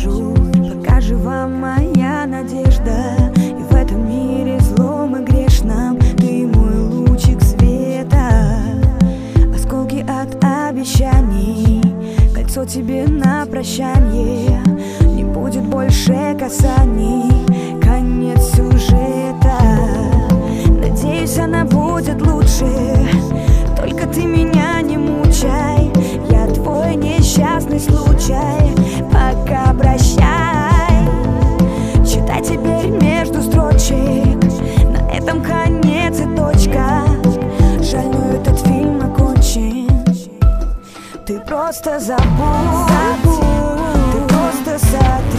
скажу, пока жива моя надежда, и в этом мире злом и грешном ты мой лучик света. Осколки от обещаний, кольцо тебе на прощанье. Не будет больше касаний, конец сюжета. Надеюсь, она будет лучше, только ты меня не мучай. Я твой несчастный случай, пока прощай. Читай теперь между строчек, на этом конец и точка. Жаль, но этот фильм окончен. Ты просто забудь, ты просто сотри.